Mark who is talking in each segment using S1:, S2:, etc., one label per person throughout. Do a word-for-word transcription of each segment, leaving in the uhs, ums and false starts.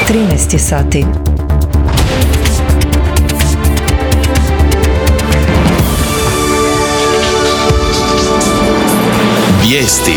S1: trinaest je sati.
S2: Vijesti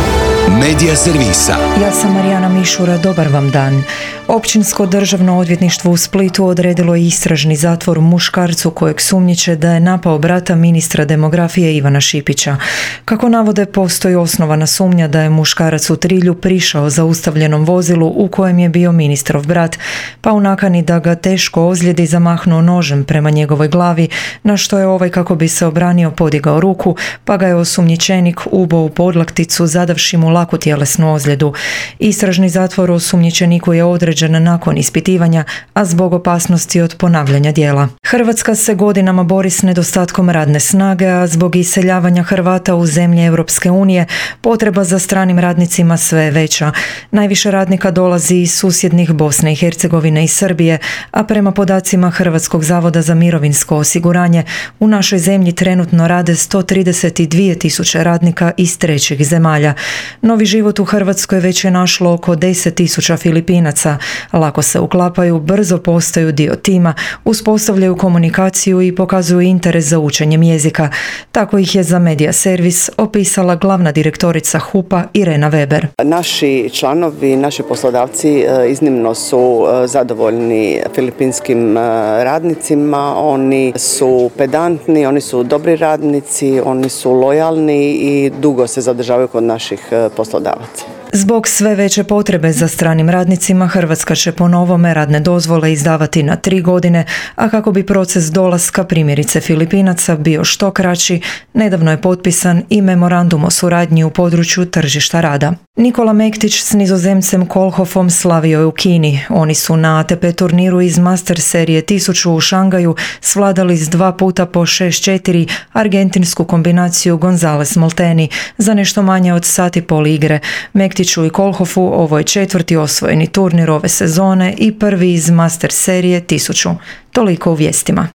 S2: Medija servisa.
S1: Ja sam Marijana Mišura, dobar vam dan. Općinsko državno odvjetništvo u Splitu odredilo je istražni zatvor muškarcu kojeg sumnjiče da je napao brata ministra demografije Ivana Šipića. Kako navode, postoji osnovana sumnja da je muškarac u Trilju prišao zaustavljenom vozilu u kojem je bio ministrov brat, pa u nakani da ga teško ozlijedi zamahnuo nožem prema njegovoj glavi, na što je ovaj, kako bi se obranio, podigao ruku, pa ga je osumnjičenik ubao u podlakticu zadavši mu laku tjelesnu ozljedu. Istražni zatvor osumnjičeniku je određen nakon ispitivanja, a zbog opasnosti od ponavljanja djela. Hrvatska se godinama bori s nedostatkom radne snage, a zbog iseljavanja Hrvata u zemlje Europske unije potreba za stranim radnicima sve je veća. Najviše radnika dolazi iz susjednih Bosne i Hercegovine i Srbije, a prema podacima Hrvatskog zavoda za mirovinsko osiguranje u našoj zemlji trenutno rade sto trideset dvije tisuće radnika iz trećih zemalja. Novi život u Hrvatskoj već je našlo oko deset tisuća Filipinaca. Lako se uklapaju, brzo postaju dio tima, uspostavljaju komunikaciju i pokazuju interes za učenjem jezika. Tako ih je za Medija servis opisala glavna direktorica H U P-a Irena Weber.
S3: Naši članovi, naši poslodavci iznimno su zadovoljni filipinskim radnicima. Oni su pedantni, oni su dobri radnici, oni su lojalni i dugo se zadržavaju kod naših poslodavaca.
S1: Zbog sve veće potrebe za stranim radnicima, Hrvatska će po novome radne dozvole izdavati na tri godine, a kako bi proces dolaska primjerice Filipinaca bio što kraći, nedavno je potpisan i memorandum o suradnji u području tržišta rada. Nikola Mektić s Nizozemcem Kohlhoffom slavio je u Kini. Oni su na A T P turniru iz Master serije tisuću u Šangaju svladali s dva puta po šest četiri argentinsku kombinaciju Gonzales Molteni za nešto manje od sat i pol igre. Mektiću i Kohlhoffu ovo je četvrti osvojeni turnir ove sezone i prvi iz Master serije tisuću. Toliko u vijestima.